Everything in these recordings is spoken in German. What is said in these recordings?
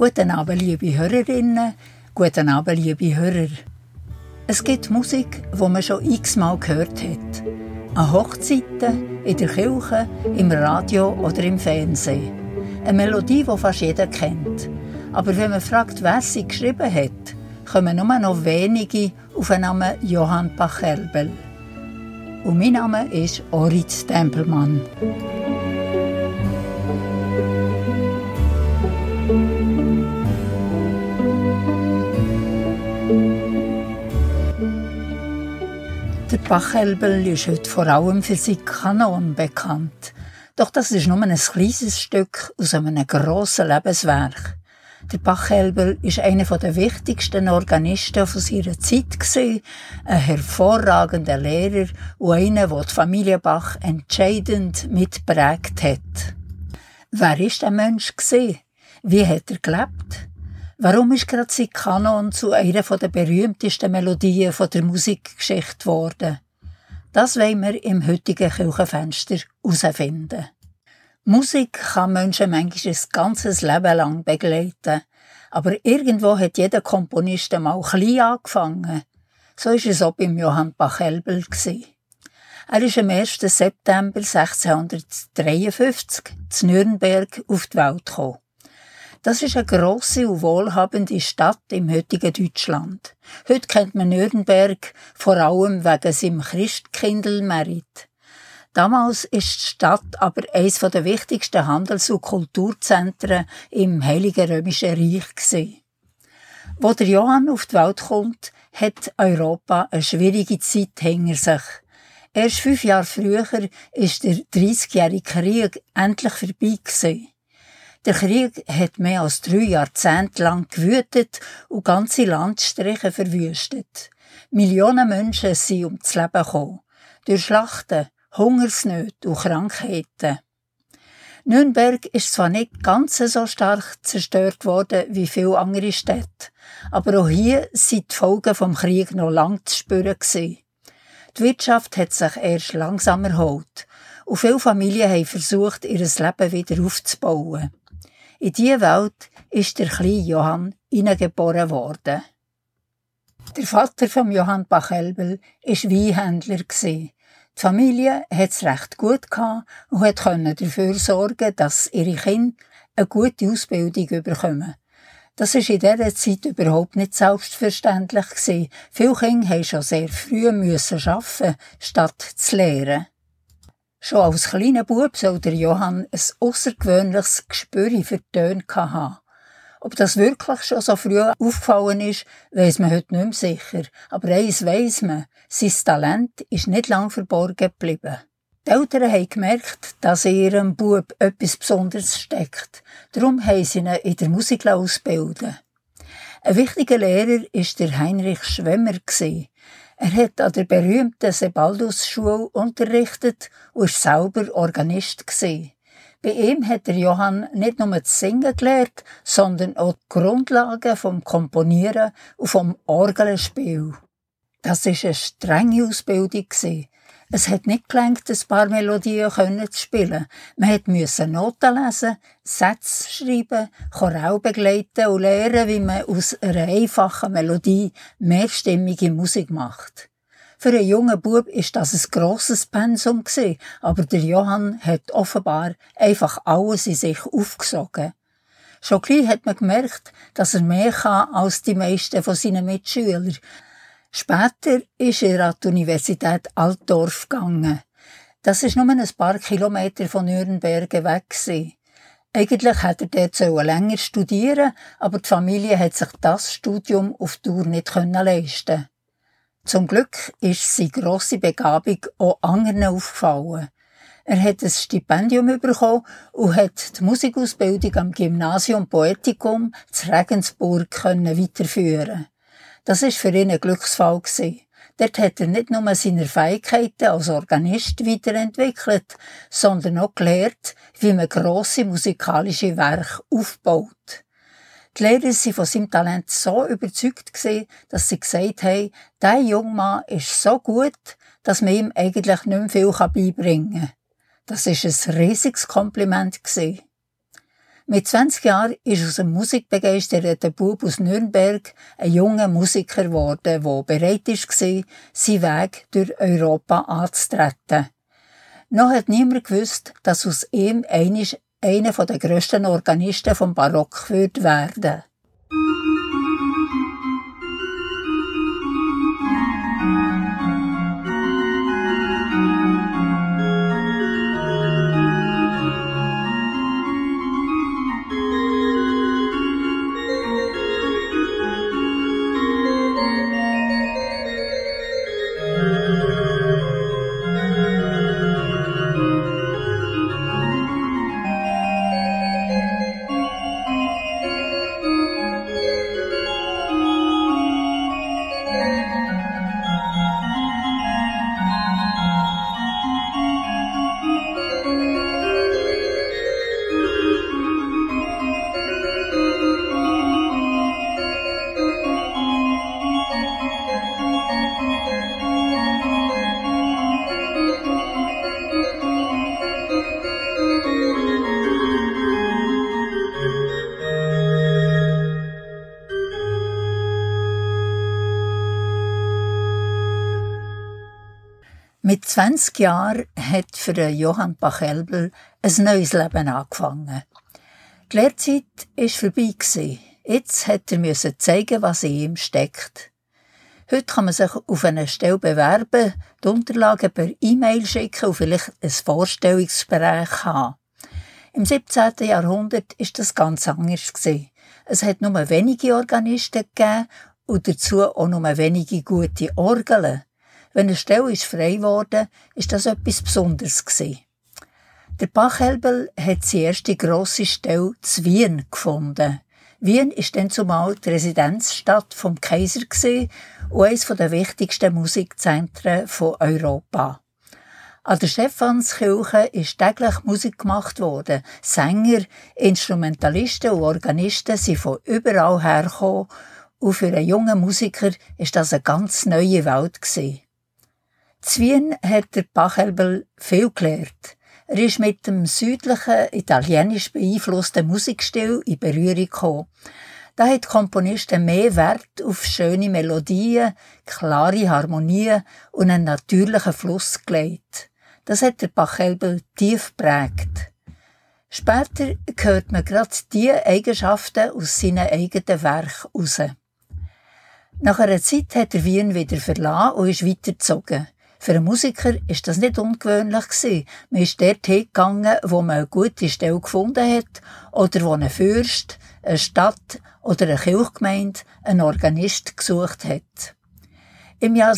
Guten Abend, liebe Hörerinnen, guten Abend, liebe Hörer. Es gibt Musik, die man schon x-mal gehört hat. An Hochzeiten, in der Kirche, im Radio oder im Fernsehen. Eine Melodie, die fast jeder kennt. Aber wenn man fragt, wer sie geschrieben hat, kommen nur noch wenige auf den Namen Johann Pachelbel. Und mein Name ist Orit Tempelmann. Der Pachelbel ist heute vor allem für seinen Kanon bekannt. Doch das ist nur ein kleines Stück aus einem grossen Lebenswerk. Der Pachelbel war einer der wichtigsten Organisten seiner Zeit, ein hervorragender Lehrer und einer, der die Familie Bach entscheidend mitprägt hat. Wer war der Mensch? Wie hat er gelebt? Warum ist gerade sein Kanon zu einer der berühmtesten Melodien der Musikgeschichte geworden? Das wollen wir im heutigen Kirchenfenster herausfinden. Musik kann Menschen manchmal ein ganzes Leben lang begleiten. Aber irgendwo hat jeder Komponist einmal klein angefangen. So war es auch beim Johann Pachelbel. Er ist am 1. September 1653 in Nürnberg auf die Welt gekommen. Das ist eine grosse und wohlhabende Stadt im heutigen Deutschland. Heute kennt man Nürnberg vor allem wegen seinem Christkindlmerit. Damals ist die Stadt aber eines der wichtigsten Handels- und Kulturzentren im Heiligen Römischen Reich gewesen. Wo der Johann auf die Welt kommt, hat Europa eine schwierige Zeit hinter sich. Erst 5 Jahre früher ist der 30-jährige Krieg endlich vorbei gewesen. Der Krieg hat mehr als 3 Jahrzehnte lang gewütet und ganze Landstriche verwüstet. Millionen Menschen sind ums Leben gekommen. Durch Schlachten, Hungersnöte und Krankheiten. Nürnberg ist zwar nicht ganz so stark zerstört worden wie viele andere Städte, aber auch hier sind die Folgen vom Krieg noch lang zu spüren gewesen. Die Wirtschaft hat sich erst langsam erholt und viele Familien haben versucht, ihr Leben wieder aufzubauen. In diese Welt ist der kleine Johann hineingeboren worden. Der Vater von Johann Pachelbel war Weinhändler. Die Familie hatte es recht gut und konnte dafür sorgen, dass ihre Kinder eine gute Ausbildung bekommen. Das war in dieser Zeit überhaupt nicht selbstverständlich. Viele Kinder mussten schon sehr früh arbeiten, statt zu lehren. Schon als kleiner Bub soll der Johann ein aussergewöhnliches Gespür für die Töne haben. Ob das wirklich schon so früh aufgefallen ist, weiss man heute nicht mehr sicher. Aber eins weiss man, sein Talent ist nicht lang verborgen geblieben. Die Eltern haben gemerkt, dass in ihrem Bub etwas Besonderes steckt. Darum haben sie ihn in der Musik ausbilden. Ein wichtiger Lehrer war der Heinrich Schwemmer. Er hat an der berühmten Sebaldus-Schule unterrichtet und war selber Organist. Bei ihm hat der Johann nicht nur das Singen gelernt, sondern auch die Grundlagen vom Komponieren und vom Orgelspiel. Das war eine strenge Ausbildung. Es hat nicht gelangt, ein paar Melodien zu spielen. Man musste Noten lesen, Sätze schreiben, Choral begleiten und lernen, wie man aus einer einfachen Melodie mehrstimmige Musik macht. Für einen jungen Bub war das ein grosses Pensum, aber der Johann hat offenbar einfach alles in sich aufgesogen. Schon gleich hat man gemerkt, dass er mehr kann als die meisten von seinen Mitschülern. Später ist er an die Universität Altdorf gegangen. Das ist nur ein paar Kilometer von Nürnberg weg. Eigentlich hätte er dort länger studieren, aber die Familie hat sich das Studium auf Dauer nicht leisten. Zum Glück ist seine grosse Begabung auch anderen aufgefallen. Er hat ein Stipendium bekommen und hat die Musikausbildung am Gymnasium Poeticum zu Regensburg weiterführen. Das war für ihn ein Glücksfall. Dort hat er nicht nur seine Fähigkeiten als Organist weiterentwickelt, sondern auch gelernt, wie man grosse musikalische Werke aufbaut. Die Lehrer waren von seinem Talent so überzeugt, dass sie gesagt haben, dieser junge Mann ist so gut, dass man ihm eigentlich nicht mehr viel beibringen kann. Das war ein riesiges Kompliment. Mit 20 Jahren ist aus einem musikbegeisterten Bub aus Nürnberg ein junger Musiker geworden, der bereit war, seinen Weg durch Europa anzutreten. Noch hat niemand gewusst, dass aus ihm einer der grössten Organisten vom Barock werden würde. Mit 20 Jahren hat für Johann Pachelbel ein neues Leben angefangen. Die Lehrzeit war vorbei. Jetzt musste er zeigen, was in ihm steckt. Heute kann man sich auf eine Stelle bewerben, die Unterlagen per E-Mail schicken und vielleicht ein Vorstellungsgespräch haben. Im 17. Jahrhundert war das ganz anders. Es hat nur wenige Organisten gegeben und dazu auch nur wenige gute Orgeln. Wenn eine Stelle frei wurde, war das etwas Besonderes. Der Pachelbel hat seine erste grosse Stelle in Wien gefunden. Wien war dann zumal die Residenzstadt vom Kaiser und eines der wichtigsten Musikzentren von Europa. An der Stephanskirche ist täglich Musik gemacht worden. Sänger, Instrumentalisten und Organisten sind von überall hergekommen und für einen jungen Musiker war das eine ganz neue Welt. In Wien hat der Pachelbel viel gelernt. Er ist mit dem südlichen, italienisch beeinflussten Musikstil in Berührung gekommen. Da haben die Komponisten mehr Wert auf schöne Melodien, klare Harmonien und einen natürlichen Fluss gelegt. Das hat der Pachelbel tief geprägt. Später hört man gerade diese Eigenschaften aus seinen eigenen Werken heraus. Nach einer Zeit hat er Wien wieder verlassen und ist weitergezogen. Für einen Musiker war das nicht ungewöhnlich. Man ist dort hingegangen, wo man eine gute Stelle gefunden hat oder wo ein Fürst, eine Stadt oder eine Kirchgemeinde einen Organist gesucht hat. Im Jahr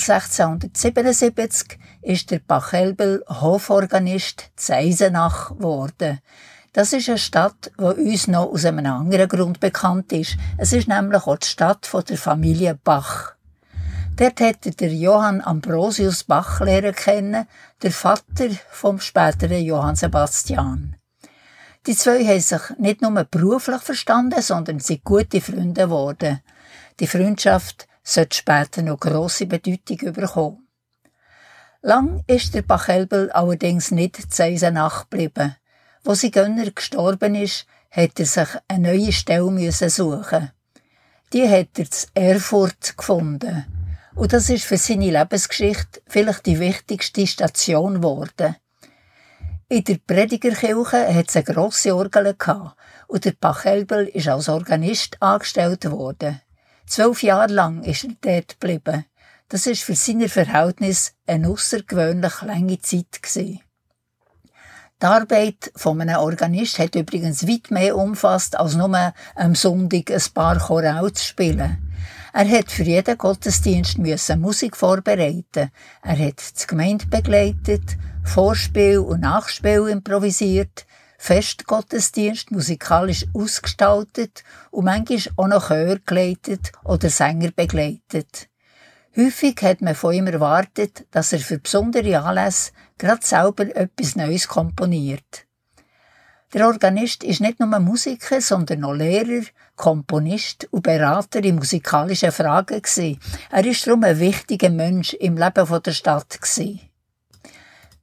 1677 ist der Pachelbel Hoforganist in Eisenach geworden. Das ist eine Stadt, die uns noch aus einem anderen Grund bekannt ist. Es ist nämlich auch die Stadt der Familie Bach. Dort hätte der Johann Ambrosius Bach lernen kennen, der Vater vom späteren Johann Sebastian. Die zwei haben sich nicht nur beruflich verstanden, sondern sind gute Freunde geworden. Die Freundschaft sollte später noch grosse Bedeutung bekommen. Lang ist der Pachelbel allerdings nicht in Eisenach geblieben. Wo sein Gönner gestorben ist, hat er sich eine neue Stelle suchen. Die hat er in Erfurt gefunden. Und das ist für seine Lebensgeschichte vielleicht die wichtigste Station geworden. In der Predigerkirche hat es eine grosse Orgel gehabt und der Pachelbel ist als Organist angestellt worden. 12 Jahre lang ist er dort geblieben. Das war für seine Verhältnisse eine aussergewöhnlich lange Zeit gewesen. Die Arbeit von einem Organist hat übrigens weit mehr umfasst, als nur am Sonntag ein paar Choral zu spielen. Er hat für jeden Gottesdienst Musik vorbereiten. Er hat die Gemeinde begleitet, Vorspiel und Nachspiel improvisiert, Festgottesdienst musikalisch ausgestaltet und manchmal auch noch Chör geleitet oder Sänger begleitet. Häufig hat man von ihm erwartet, dass er für besondere Anlässe gerade selber etwas Neues komponiert. Der Organist ist nicht nur Musiker, sondern auch Lehrer, Komponist und Berater in musikalischen Fragen gewesen. Er ist darum ein wichtiger Mensch im Leben der Stadt gewesen.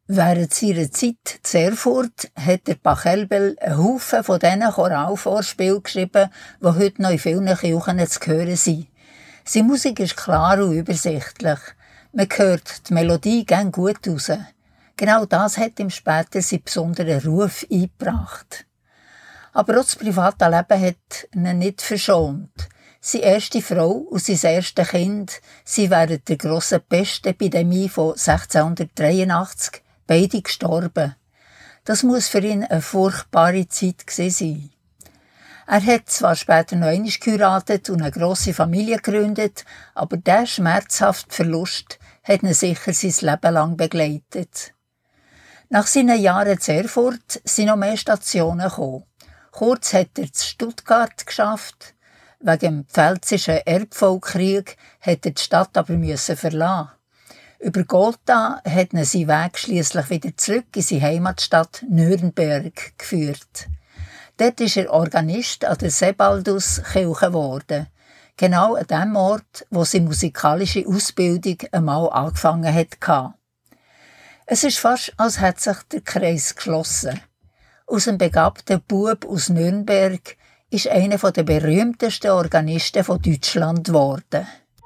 Während seiner Zeit in Erfurt hat der Pachelbel einen Haufen von diesen Choralvorspielen geschrieben, die heute noch in vielen Kirchen zu hören sind. Seine Musik ist klar und übersichtlich. Man hört die Melodie gern gut raus. Genau das hat ihm später seinen besonderen Ruf eingebracht. Aber auch das private Leben hat ihn nicht verschont. Seine erste Frau und sein erstes Kind sind während der grossen Pestepidemie von 1683 beide gestorben. Das muss für ihn eine furchtbare Zeit gewesen sein. Er hat zwar später noch einmal geheiratet und eine grosse Familie gegründet, aber dieser schmerzhafte Verlust hat ihn sicher sein Leben lang begleitet. Nach seinen Jahren in Erfurt sind noch mehr Stationen gekommen. Kurz hat er zu Stuttgart geschafft. Wegen dem Pfälzischen Erbfolgekrieg hat er die Stadt aber verlassen. Über Gotha hat ihn sein Weg schliesslich wieder zurück in seine Heimatstadt Nürnberg geführt. Dort ist er Organist an der Sebalduskirche geworden. Genau an dem Ort, wo seine musikalische Ausbildung einmal angefangen hatte. Es ist fast, als hätte sich der Kreis geschlossen. Aus dem begabten Bub aus Nürnberg ist einer der berühmtesten Organisten von Deutschland geworden.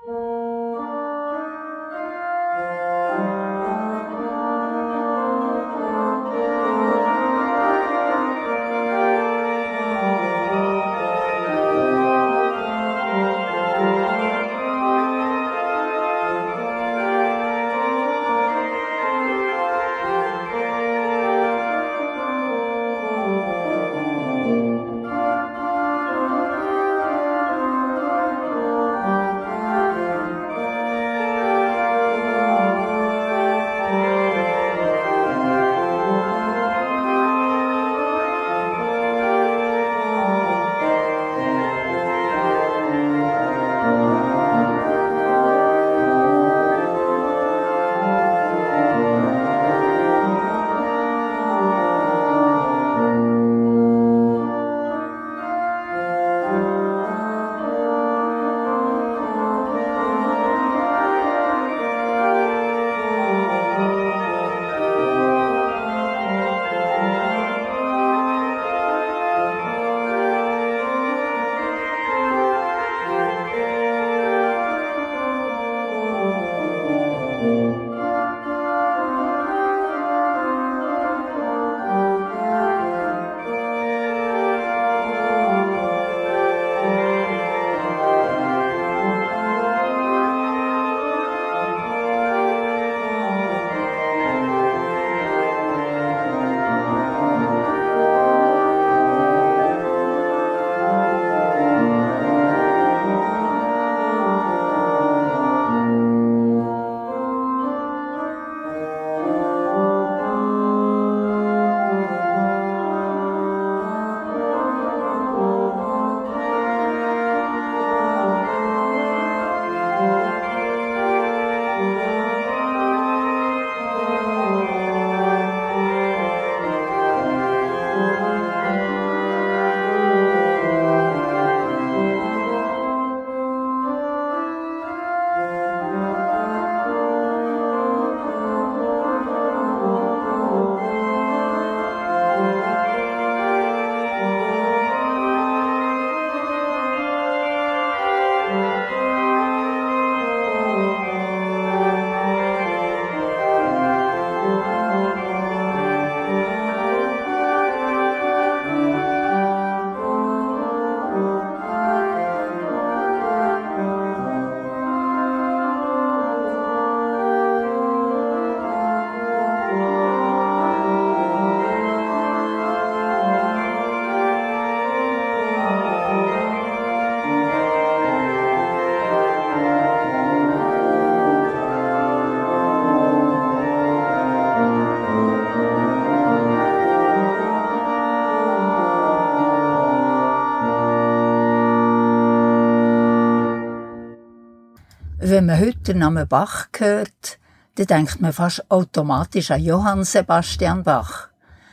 Wenn man heute den Namen Bach hört, dann denkt man fast automatisch an Johann Sebastian Bach.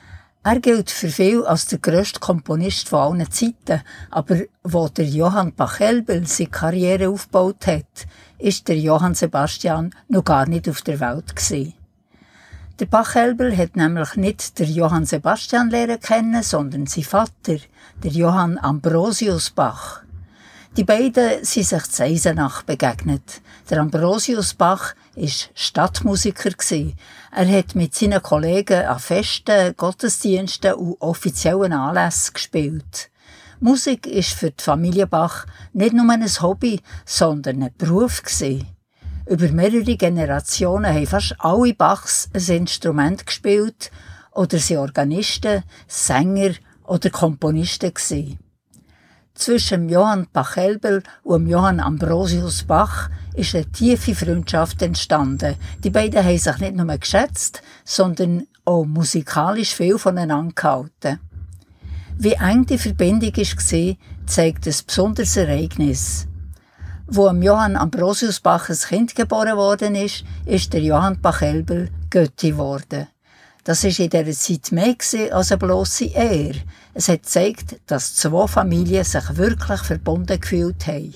Er gilt für viele als der grösste Komponist von allen Zeiten, aber wo der Johann Pachelbel seine Karriere aufgebaut hat, ist der Johann Sebastian noch gar nicht auf der Welt gewesen. Der Pachelbel hat nämlich nicht der Johann Sebastian lernen kennen, sondern sein Vater, der Johann Ambrosius Bach. Die beiden sind sich zu Eisenach begegnet. Der Ambrosius Bach war Stadtmusiker. Er hat mit seinen Kollegen an Festen, Gottesdiensten und offiziellen Anlässen gespielt. Musik war für die Familie Bach nicht nur ein Hobby, sondern ein Beruf. Über mehrere Generationen haben fast alle Bachs ein Instrument gespielt oder sind Organisten, Sänger oder Komponisten gewesen. Zwischen Johann Pachelbel und Johann Ambrosius Bach ist eine tiefe Freundschaft entstanden. Die beiden haben sich nicht nur geschätzt, sondern auch musikalisch viel voneinander gehalten. Wie eng die Verbindung war, zeigt ein besonderes Ereignis. Wo Johann Ambrosius Bach ein Kind geboren worden ist der Johann Pachelbel Götti geworden. Das war in dieser Zeit mehr als eine blosse Ehre. Es hat gezeigt, dass zwei Familien sich wirklich verbunden gefühlt haben.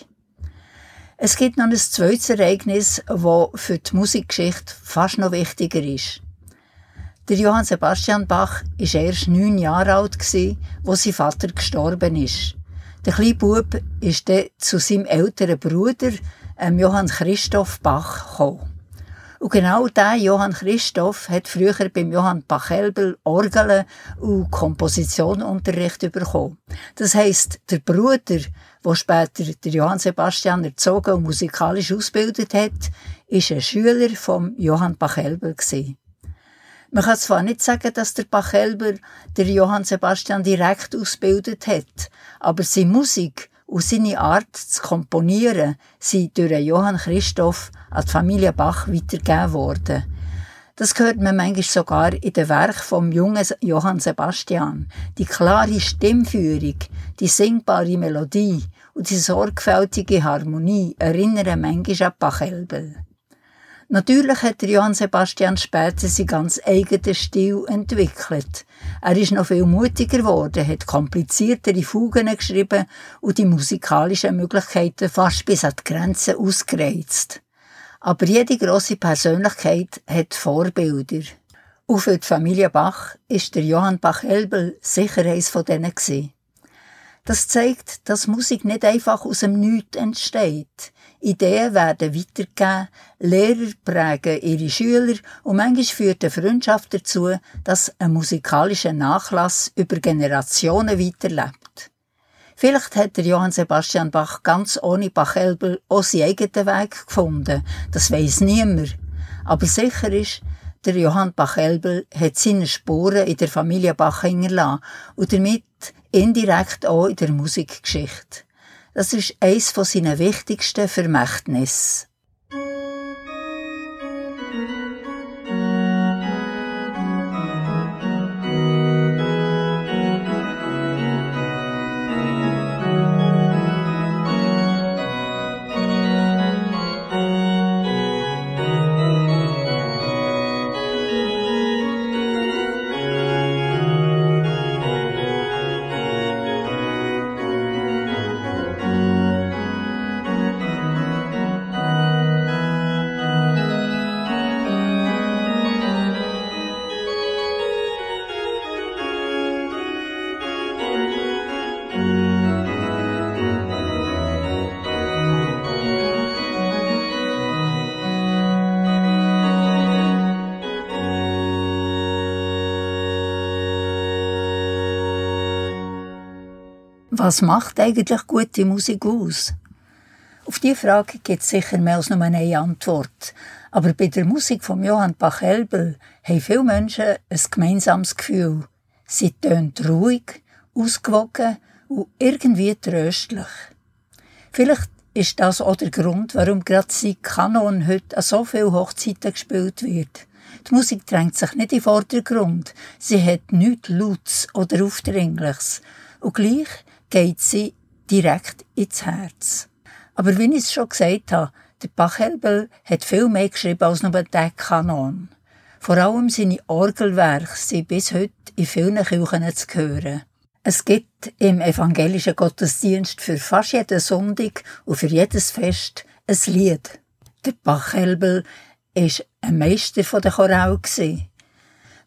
Es gibt noch ein zweites Ereignis, das für die Musikgeschichte fast noch wichtiger ist. Der Johann Sebastian Bach war erst 9 Jahre alt, als sein Vater gestorben ist. Der kleine Bub ist dann zu seinem älteren Bruder, Johann Christoph Bach, gekommen. Und genau dieser Johann Christoph hat früher beim Johann Pachelbel Orgel und Kompositionunterricht bekommen. Das heisst, der Bruder, der später der Johann Sebastian erzogen und musikalisch ausgebildet hat, war ein Schüler von Johann Pachelbel. Man kann zwar nicht sagen, dass der Pachelbel der Johann Sebastian direkt ausgebildet hat, aber seine Musik und seine Art zu komponieren sind durch Johann Christoph an die Familie Bach weitergegeben worden. Das hört man manchmal sogar in den Werken vom jungen Johann Sebastian. Die klare Stimmführung, die singbare Melodie und die sorgfältige Harmonie erinnern manchmal an Pachelbel. Natürlich hat der Johann Sebastian später seinen ganz eigenen Stil entwickelt. Er ist noch viel mutiger geworden, hat kompliziertere Fugen geschrieben und die musikalischen Möglichkeiten fast bis an die Grenzen ausgereizt. Aber jede grosse Persönlichkeit hat Vorbilder. Und für die Familie Bach ist der Johann Pachelbel sicher eines von denen gewesen. Das zeigt, dass Musik nicht einfach aus dem Nichts entsteht. Ideen werden weitergegeben, Lehrer prägen ihre Schüler und manchmal führt eine Freundschaft dazu, dass ein musikalischer Nachlass über Generationen weiterlebt. Vielleicht hat der Johann Sebastian Bach ganz ohne Pachelbel auch seinen eigenen Weg gefunden. Das weiss niemand. Aber sicher ist, der Johann Pachelbel hat seine Spuren in der Familie Bach hinterlassen und damit indirekt auch in der Musikgeschichte. Das ist eines von seinen wichtigsten Vermächtnissen. Was macht eigentlich gute Musik aus? Auf diese Frage gibt es sicher mehr als nur eine Antwort. Aber bei der Musik von Johann Pachelbel haben viele Menschen ein gemeinsames Gefühl. Sie tönt ruhig, ausgewogen und irgendwie tröstlich. Vielleicht ist das auch der Grund, warum gerade sein Kanon heute an so vielen Hochzeiten gespielt wird. Die Musik drängt sich nicht in den Vordergrund. Sie hat nichts Lautes oder Aufdringliches. Und gleich geht sie direkt ins Herz. Aber wie ich es schon gesagt habe, der Pachelbel hat viel mehr geschrieben als nur der Kanon. Vor allem seine Orgelwerke sind bis heute in vielen Kirchen zu hören. Es gibt im evangelischen Gottesdienst für fast jeden Sonntag und für jedes Fest ein Lied. Der Pachelbel war ein Meister der Choral.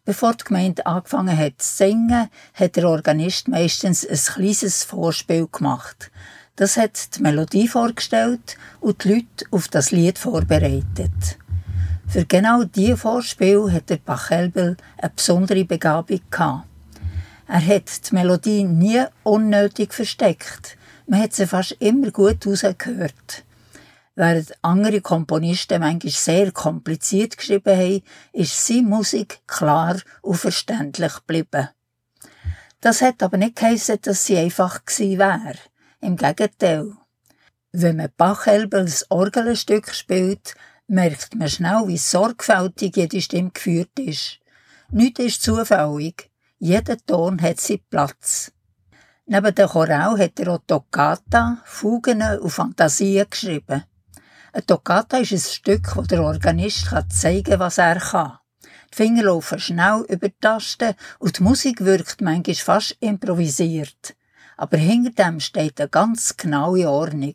Bevor die Gemeinde angefangen hat zu singen, hat der Organist meistens ein kleines Vorspiel gemacht. Das hat die Melodie vorgestellt und die Leute auf das Lied vorbereitet. Für genau diese Vorspiel hat der Pachelbel eine besondere Begabung gehabt. Er hat die Melodie nie unnötig versteckt. Man hat sie fast immer gut rausgehört. Während andere Komponisten manchmal sehr kompliziert geschrieben haben, ist seine Musik klar und verständlich geblieben. Das hat aber nicht geheissen, dass sie einfach gewesen wäre. Im Gegenteil. Wenn man Pachelbels Orgelstück spielt, merkt man schnell, wie sorgfältig jede Stimme geführt ist. Nichts ist zufällig. Jeder Ton hat seinen Platz. Neben dem Choral hat er auch Toccata, Fugen und Fantasien geschrieben. Eine Toccata ist ein Stück, wo der Organist zeigen kann, was er kann. Die Finger laufen schnell über die Tasten und die Musik wirkt manchmal fast improvisiert. Aber hinter dem steht eine ganz genaue Ordnung.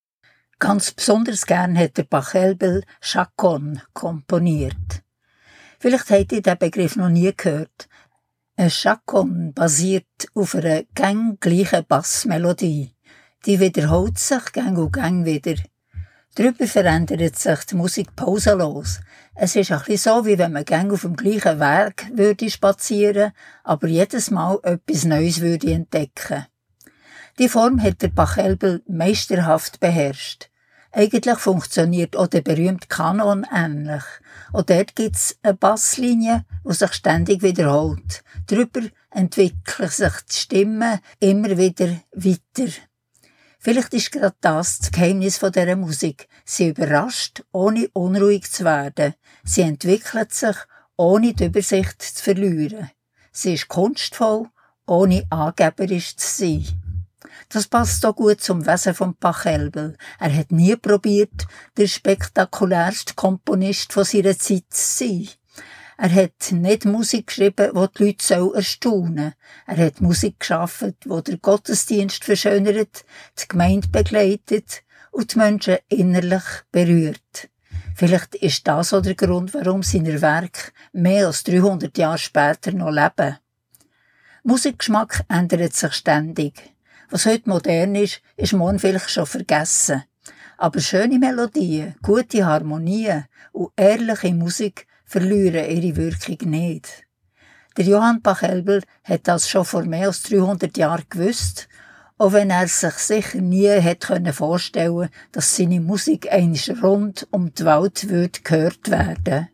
Ganz besonders gern hat der Pachelbel Chaconne komponiert. Vielleicht habt ihr diesen Begriff noch nie gehört. Ein Chaconne basiert auf einer gleichen Bassmelodie. Die wiederholt sich gang wieder. Darüber verändert sich die Musik pausenlos. Es ist ein bisschen so, wie wenn man gang auf dem gleichen Weg spazieren, aber jedes Mal etwas Neues entdecken. Die Form hat der Pachelbel meisterhaft beherrscht. Eigentlich funktioniert auch der berühmte Kanon ähnlich. Auch dort gibt es eine Basslinie, die sich ständig wiederholt. Darüber entwickeln sich die Stimmen immer wieder weiter. Vielleicht ist gerade das Geheimnis dieser Musik. Sie überrascht, ohne unruhig zu werden. Sie entwickelt sich, ohne die Übersicht zu verlieren. Sie ist kunstvoll, ohne angeberisch zu sein. Das passt so gut zum Wesen vom Pachelbel. Er hat nie probiert, der spektakulärste Komponist von seiner Zeit zu sein. Er hat nicht Musik geschrieben, die die Leute erstaunen sollen. Er hat Musik geschaffen, die den Gottesdienst verschönert, die Gemeinde begleitet und die Menschen innerlich berührt. Vielleicht ist das auch der Grund, warum seine Werke mehr als 300 Jahre später noch leben. Musikgeschmack ändert sich ständig. Was heute modern ist, ist morgen vielleicht schon vergessen. Aber schöne Melodien, gute Harmonien und ehrliche Musik verlieren ihre Wirkung nicht. Der Johann Pachelbel hat das schon vor mehr als 300 Jahren gewusst, auch wenn er sich sicher nie hätte vorstellen können, dass seine Musik einmal rund um die Welt gehört werden.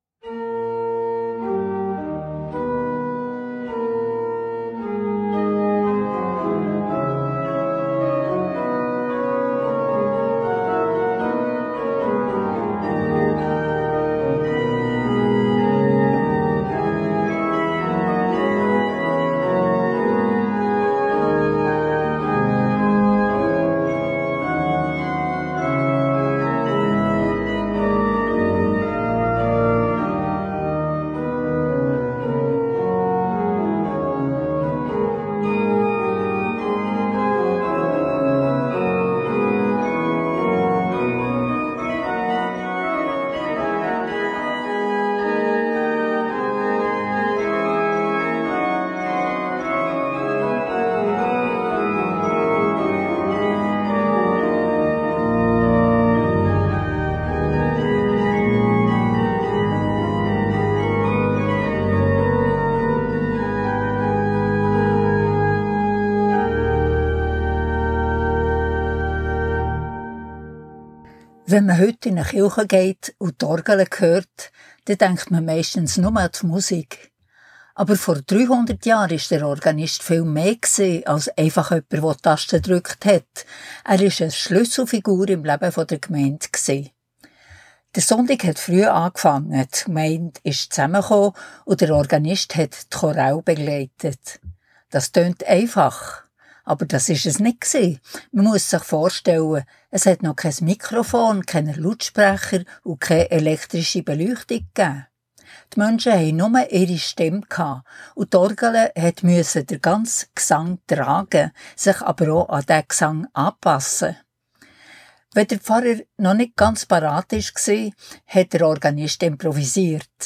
Wenn man heute in eine Kirche geht und die Orgel hört, dann denkt man meistens nur an die Musik. Aber vor 300 Jahren war der Organist viel mehr als einfach jemand, der die Tasten gedrückt hat. Er war eine Schlüsselfigur im Leben der Gemeinde. Der Sonntag hat früh angefangen, die Gemeinde ist zusammengekommen und der Organist hat die Choral begleitet. Das tönt einfach. Aber das ist es nicht gewesen. Man muss sich vorstellen, es hat noch kein Mikrofon, keine Lautsprecher und keine elektrische Beleuchtung gegeben. Die Menschen hatten nur ihre Stimme und die Orgel musste den ganzen Gesang tragen, sich aber auch an diesen Gesang anpassen. Wenn der Pfarrer noch nicht ganz parat war, hat der Organist improvisiert.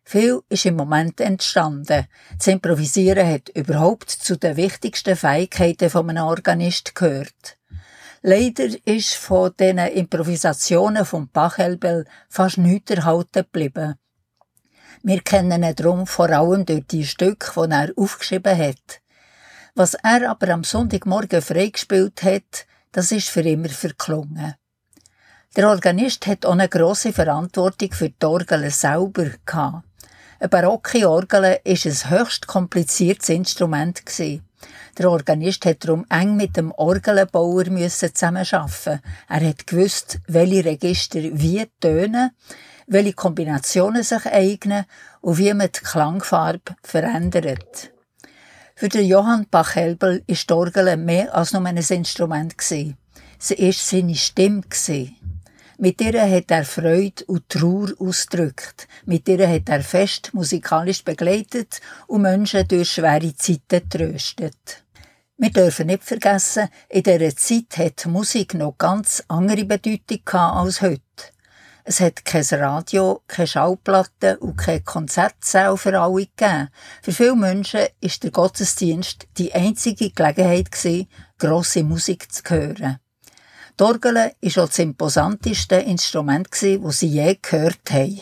Viel ist im Moment entstanden. Das Improvisieren hat überhaupt zu den wichtigsten Fähigkeiten von einem Organist gehört. Leider ist von diesen Improvisationen von Pachelbel fast nichts erhalten geblieben. Wir kennen ihn darum vor allem durch die Stücke, die er aufgeschrieben hat. Was er aber am Sonntagmorgen freigespielt hat, das ist für immer verklungen. Der Organist hat auch eine grosse Verantwortung für die Orgel selber gehabt. Eine barocke Orgel war ein höchst kompliziertes Instrument gewesen. Der Organist hat darum eng mit dem Orgelbauer zusammenarbeiten. Er hat gewusst, welche Register wie tönen, welche Kombinationen sich eignen und wie man die Klangfarbe verändert. Für den Johann Pachelbel war die Orgel mehr als nur ein Instrument gewesen. Sie war seine Stimme gewesen. Mit ihr hat er Freude und Trauer ausgedrückt. Mit ihr hat er fest musikalisch begleitet und Menschen durch schwere Zeiten getröstet. Wir dürfen nicht vergessen, in dieser Zeit hat Musik noch ganz andere Bedeutung als heute. Es hat kein Radio, keine Schallplatten und keine Konzertsäle für alle gegeben. Für viele Menschen war der Gottesdienst die einzige Gelegenheit gewesen, grosse Musik zu hören. Die Orgel war auch das imposanteste Instrument, das sie je gehört haben.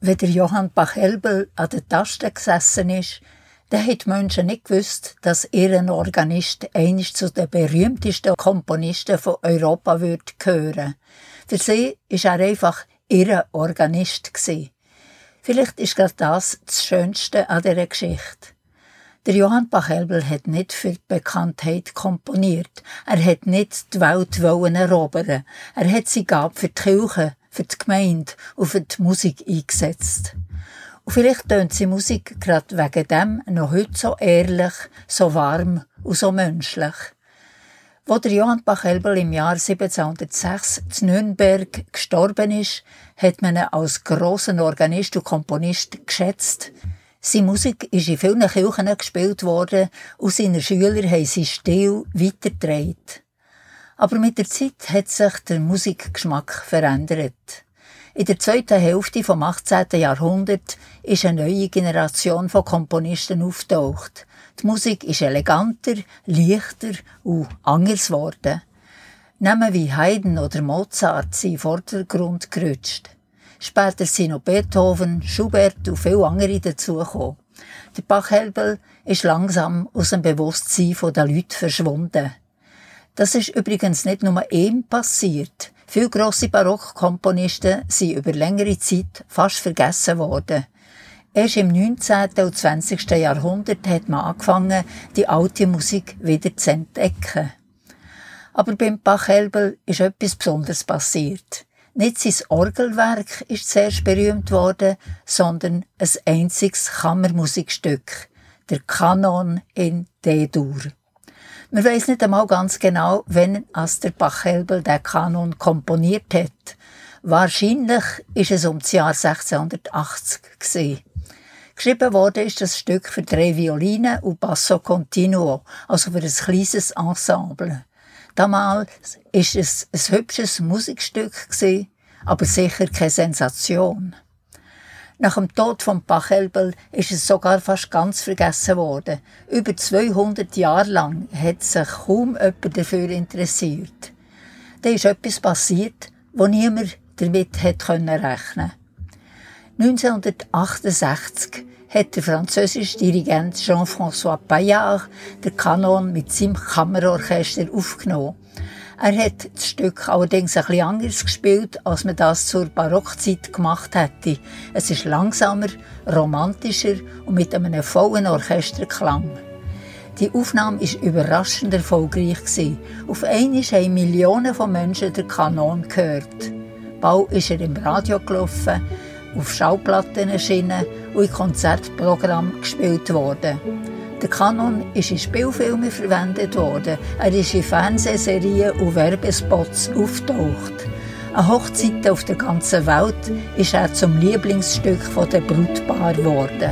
wenn der Johann Pachelbel an der Taste gesessen ist, dann haben die Menschen nicht gewusst, dass ihr Organist einst zu den berühmtesten Komponisten von Europa gehören. Für sie war er einfach ihr Organist. Vielleicht ist gerade das Schönste an dieser Geschichte. Der Johann Pachelbel hat nicht für die Bekanntheit komponiert. Er hat nicht die Welt erobern. Er hat sie Gabe für die Kirche, für die Gemeinde und für die Musik eingesetzt. Und vielleicht tönt sie Musik gerade wegen dem noch heute so ehrlich, so warm und so menschlich. Wo der Johann Pachelbel im Jahr 1706 in Nürnberg gestorben ist, hat man ihn als grossen Organist und Komponist geschätzt. Seine Musik ist in vielen Kirchen gespielt worden und seine Schüler haben seinen Stil weitergetragen. Aber mit der Zeit hat sich der Musikgeschmack verändert. In der zweiten Hälfte vom 18. Jahrhundert ist eine neue Generation von Komponisten aufgetaucht. Die Musik ist eleganter, leichter und anders geworden. Namen wie Haydn oder Mozart sind in den Vordergrund gerutscht. Später sind noch Beethoven, Schubert und viele andere dazugekommen. Der Pachelbel ist langsam aus dem Bewusstsein der Leute verschwunden. Das ist übrigens nicht nur ihm passiert. Viele grosse Barockkomponisten sind über längere Zeit fast vergessen worden. Erst im 19. und 20. Jahrhundert hat man angefangen, die alte Musik wieder zu entdecken. Aber beim Pachelbel ist etwas Besonderes passiert. Nicht sein Orgelwerk ist zuerst berühmt worden, sondern ein einziges Kammermusikstück, der Kanon in D-Dur. Man weiss nicht einmal ganz genau, wann der Pachelbel den Kanon komponiert hat. Wahrscheinlich ist es um das Jahr 1680 gewesen. Geschrieben worden ist das Stück für 3 Violinen und Basso Continuo, also für ein kleines Ensemble. Damals war es ein hübsches Musikstück, aber sicher keine Sensation. Nach dem Tod von Pachelbel ist es sogar fast ganz vergessen worden. Über 200 Jahre lang hat sich kaum jemand dafür interessiert. Da ist etwas passiert, wo niemand damit rechnen konnte. 1968 hat der französische Dirigent Jean-François Paillard den Kanon mit seinem Kammerorchester aufgenommen. Er hat das Stück allerdings ein bisschen anders gespielt, als man das zur Barockzeit gemacht hätte. Es ist langsamer, romantischer und mit einem vollen Orchesterklang. Die Aufnahme war überraschend erfolgreich. Auf einmal haben Millionen von Menschen den Kanon gehört. Bald ist er im Radio gelaufen, auf Schallplatten erschienen und in Konzertprogrammen gespielt worden. Der Kanon ist in Spielfilmen verwendet worden, er ist in Fernsehserien und Werbespots aufgetaucht. An Hochzeiten auf der ganzen Welt ist er zum Lieblingsstück der Brautpaare geworden.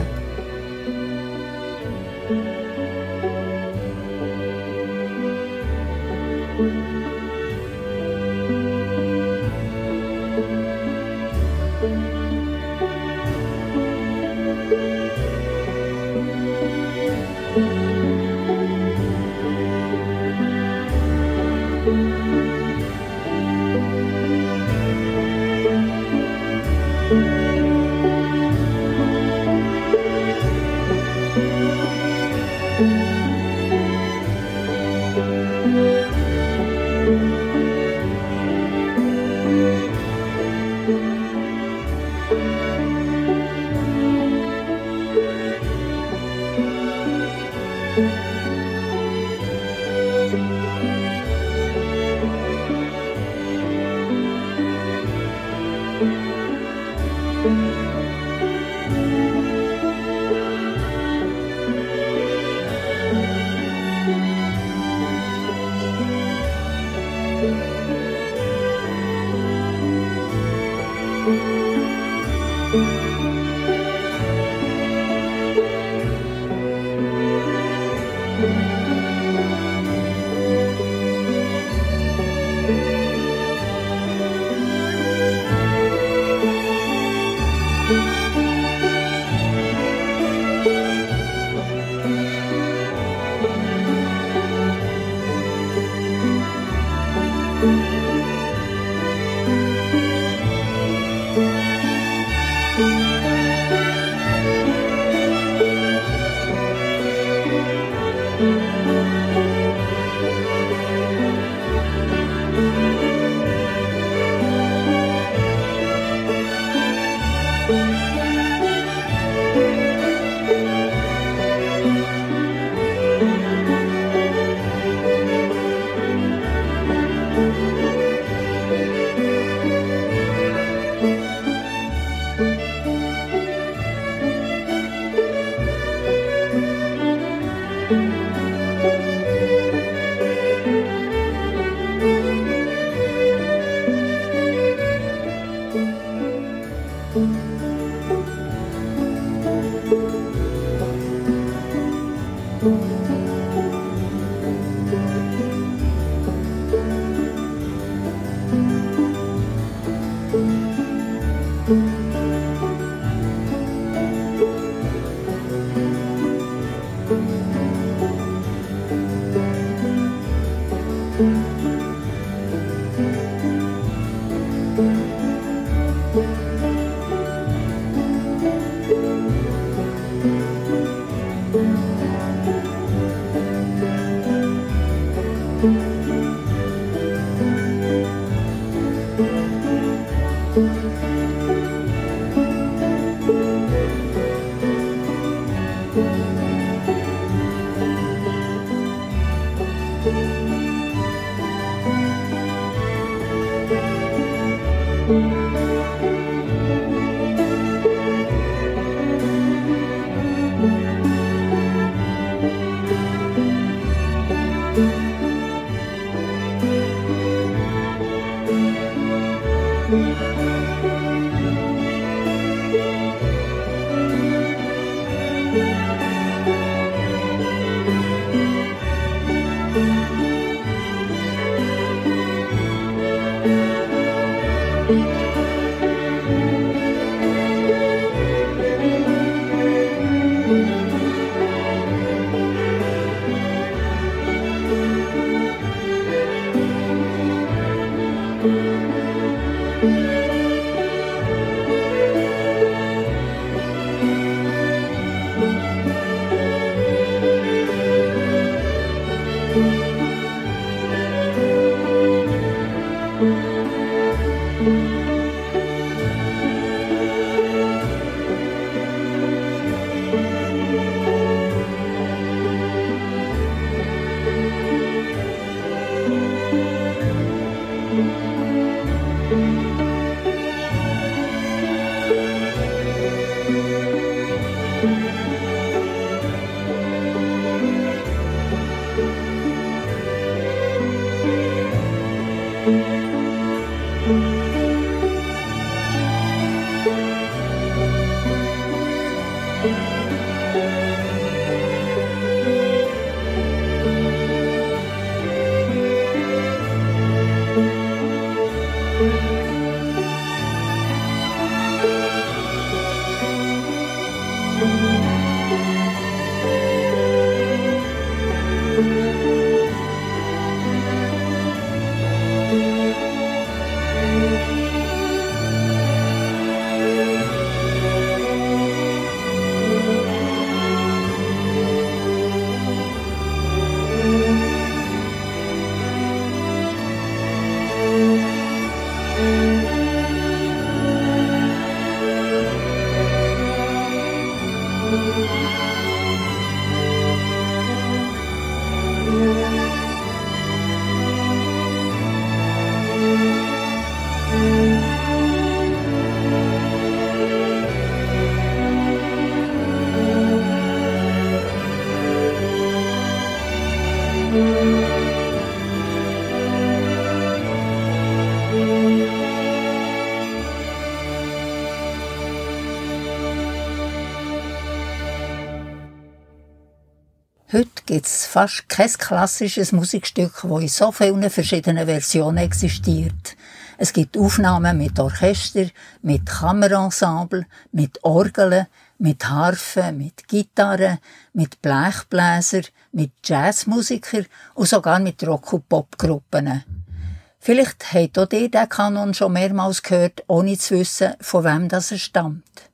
Heute gibt es fast kein klassisches Musikstück, das in so vielen verschiedenen Versionen existiert. Es gibt Aufnahmen mit Orchester, mit Kammerensemble, mit Orgeln, mit Harfen, mit Gitarren, mit Blechbläser, mit Jazzmusikern und sogar mit Rock- und Popgruppen. Vielleicht habt auch ihr den Kanon schon mehrmals gehört, ohne zu wissen, von wem das er stammt.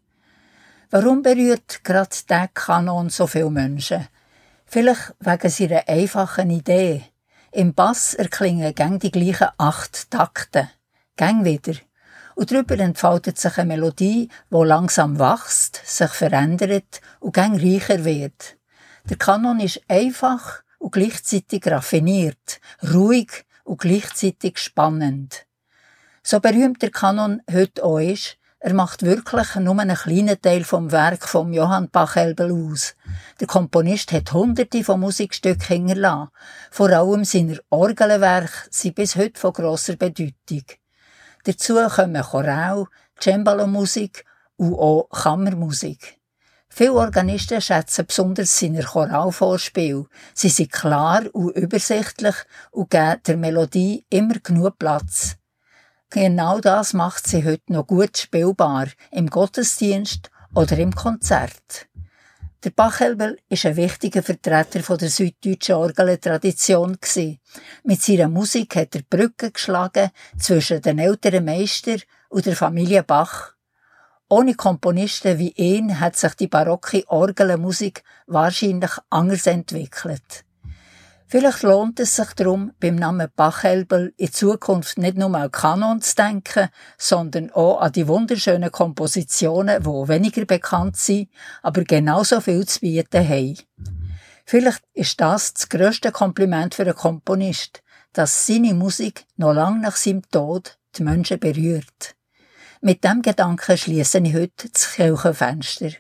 Warum berührt gerade dieser Kanon so viele Menschen? Vielleicht wegen seiner einfachen Idee. Im Bass erklingen gäng die gleichen 8 Takte. Gäng wieder. Und darüber entfaltet sich eine Melodie, die langsam wächst, sich verändert und gäng reicher wird. Der Kanon ist einfach und gleichzeitig raffiniert, ruhig und gleichzeitig spannend. So berühmt der Kanon heute auch ist, er macht wirklich nur einen kleinen Teil vom Werk von Johann Pachelbel aus. Der Komponist hat Hunderte von Musikstücken hinterlassen. Vor allem seine Orgelwerke sind bis heute von grosser Bedeutung. Dazu kommen Choral, Cembalo-Musik und auch Kammermusik. Viele Organisten schätzen besonders seine Choralvorspiele. Sie sind klar und übersichtlich und geben der Melodie immer genug Platz. Genau das macht sie heute noch gut spielbar, im Gottesdienst oder im Konzert. Der Pachelbel ist ein wichtiger Vertreter der süddeutschen Orgeltradition. Mit seiner Musik hat er Brücken geschlagen zwischen den älteren Meistern und der Familie Bach. Ohne Komponisten wie ihn hat sich die barocke Orgelmusik wahrscheinlich anders entwickelt. Vielleicht lohnt es sich darum, beim Namen Pachelbel in Zukunft nicht nur an Kanon zu denken, sondern auch an die wunderschönen Kompositionen, die weniger bekannt sind, aber genauso viel zu bieten haben. Vielleicht ist das grösste Kompliment für einen Komponist, dass seine Musik noch lange nach seinem Tod die Menschen berührt. Mit diesem Gedanken schliesse ich heute das Kirchenfenster.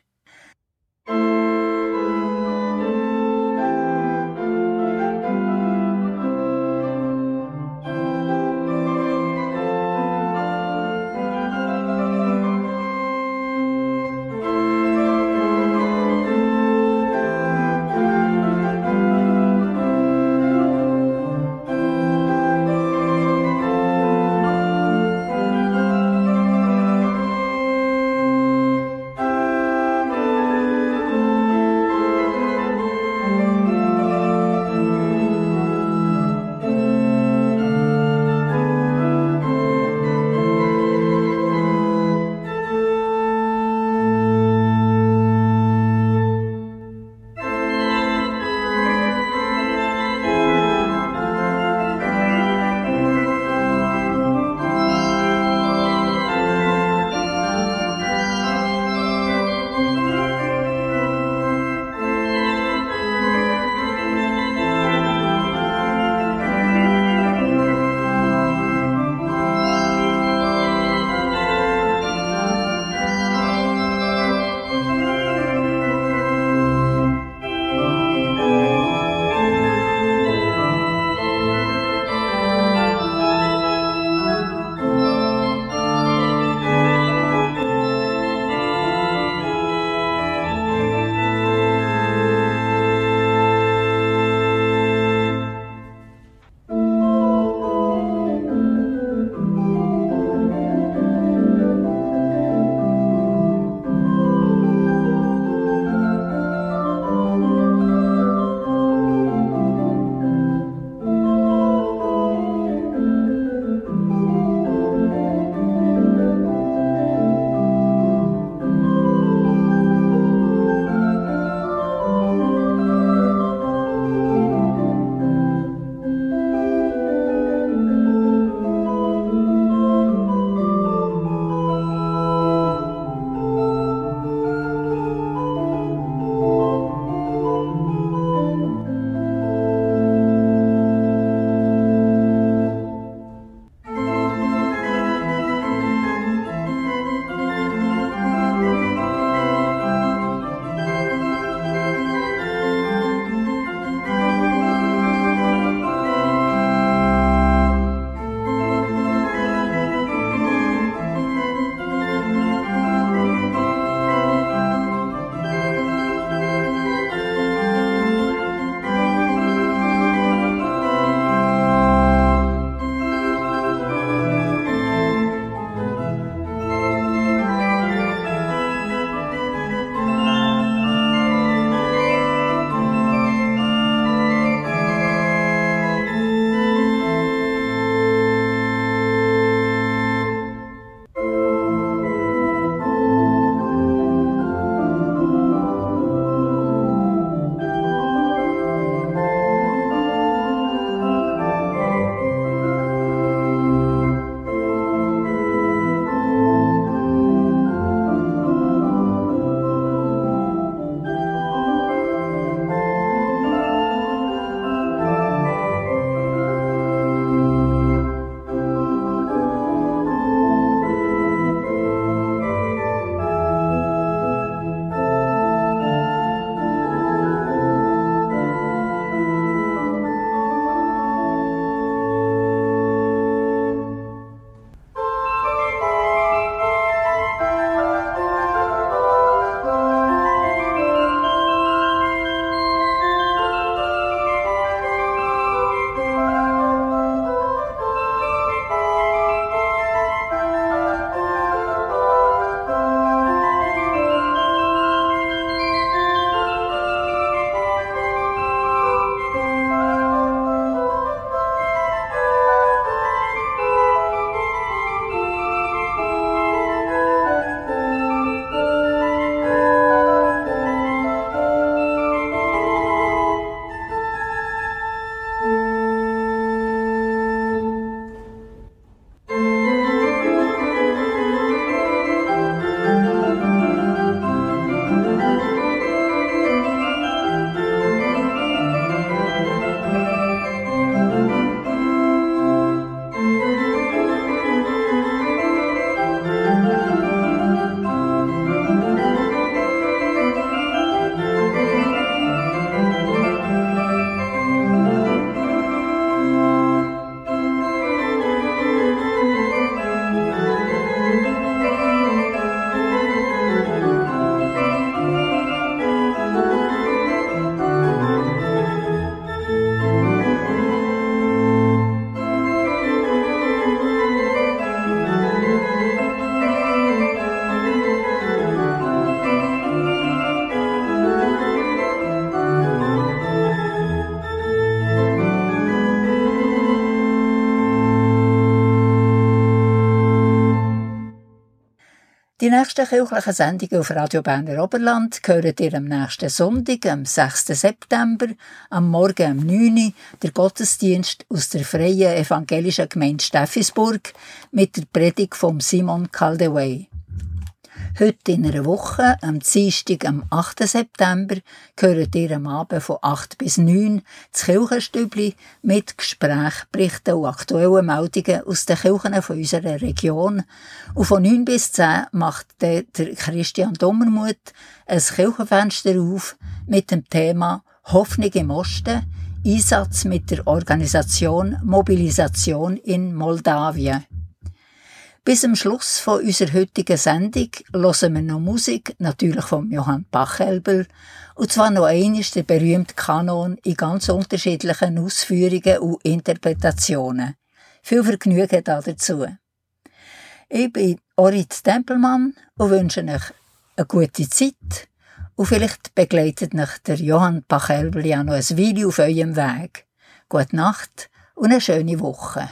Die nächsten kirchlichen Sendungen auf Radio Berner Oberland hören ihr am nächsten Sonntag, am 6. September, am Morgen um 9 Uhr, der Gottesdienst aus der Freien Evangelischen Gemeinde Steffisburg mit der Predigt von Simon Caldewey. Heute in einer Woche, am Dienstag, am 8. September, gehört ihr am Abend von 8 bis 9 das Kirchenstübli mit Gesprächen, Berichten und aktuellen Meldungen aus den Kirchen von unserer Region. Und von 9 bis 10 macht der Christian Dommermuth ein Kirchenfenster auf mit dem Thema Hoffnung im Osten, Einsatz mit der Organisation Mobilisation in Moldawien. Bis zum Schluss von unserer heutigen Sendung hören wir noch Musik, natürlich von Johann Pachelbel, und zwar noch einmal der berühmte Kanon in ganz unterschiedlichen Ausführungen und Interpretationen. Viel Vergnügen dazu. Ich bin Orit Tempelmann und wünsche euch eine gute Zeit und vielleicht begleitet euch der Johann Pachelbel ja noch ein Weile auf eurem Weg. Gute Nacht und eine schöne Woche.